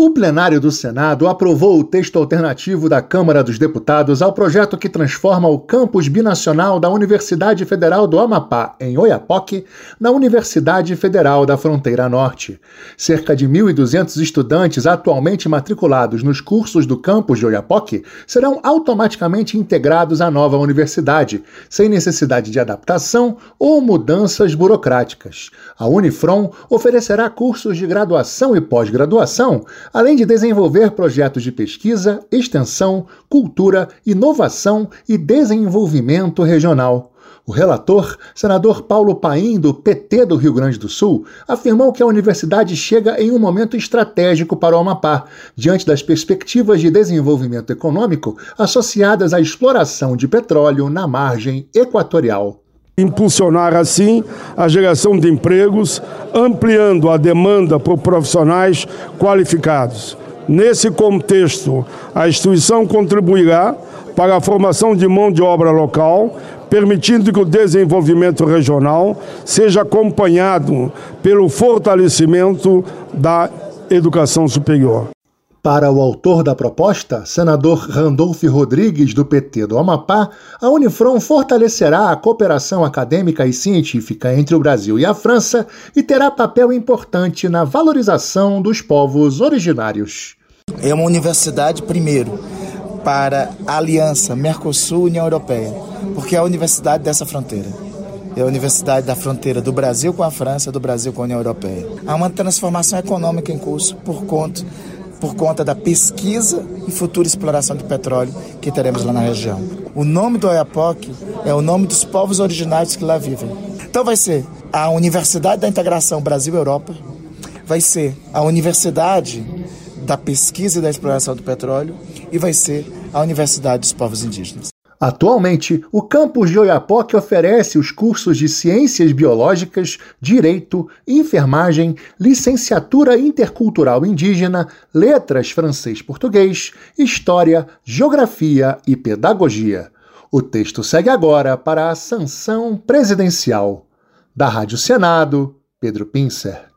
O plenário do Senado aprovou o texto alternativo da Câmara dos Deputados ao projeto que transforma o campus binacional da Universidade Federal do Amapá, em Oiapoque, na Universidade Federal da Fronteira Norte. Cerca de 1.200 estudantes atualmente matriculados nos cursos do campus de Oiapoque serão automaticamente integrados à nova universidade, sem necessidade de adaptação ou mudanças burocráticas. A Unifron oferecerá cursos de graduação e pós-graduação, além de desenvolver projetos de pesquisa, extensão, cultura, inovação e desenvolvimento regional. O relator, senador Paulo Paim, do PT do Rio Grande do Sul, afirmou que a universidade chega em um momento estratégico para o Amapá, diante das perspectivas de desenvolvimento econômico associadas à exploração de petróleo na margem equatorial. Impulsionar, assim, a geração de empregos, ampliando a demanda por profissionais qualificados. Nesse contexto, a instituição contribuirá para a formação de mão de obra local, permitindo que o desenvolvimento regional seja acompanhado pelo fortalecimento da educação superior. Para o autor da proposta, senador Randolfo Rodrigues, do PT do Amapá, a Unifron fortalecerá a cooperação acadêmica e científica entre o Brasil e a França e terá papel importante na valorização dos povos originários. É uma universidade, primeiro, para a aliança Mercosul-União Europeia, porque é a universidade dessa fronteira. É a universidade da fronteira do Brasil com a França, do Brasil com a União Europeia. Há uma transformação econômica em curso por conta da pesquisa e futura exploração de petróleo que teremos lá na região. O nome do Oiapoque é o nome dos povos originários que lá vivem. Então vai ser a Universidade da Integração Brasil-Europa, vai ser a Universidade da Pesquisa e da Exploração do Petróleo e vai ser a Universidade dos Povos Indígenas. Atualmente, o campus de Oiapoque oferece os cursos de Ciências Biológicas, Direito, Enfermagem, Licenciatura Intercultural Indígena, Letras Francês-Português, História, Geografia e Pedagogia. O texto segue agora para a sanção presidencial. Da Rádio Senado, Pedro Pincer.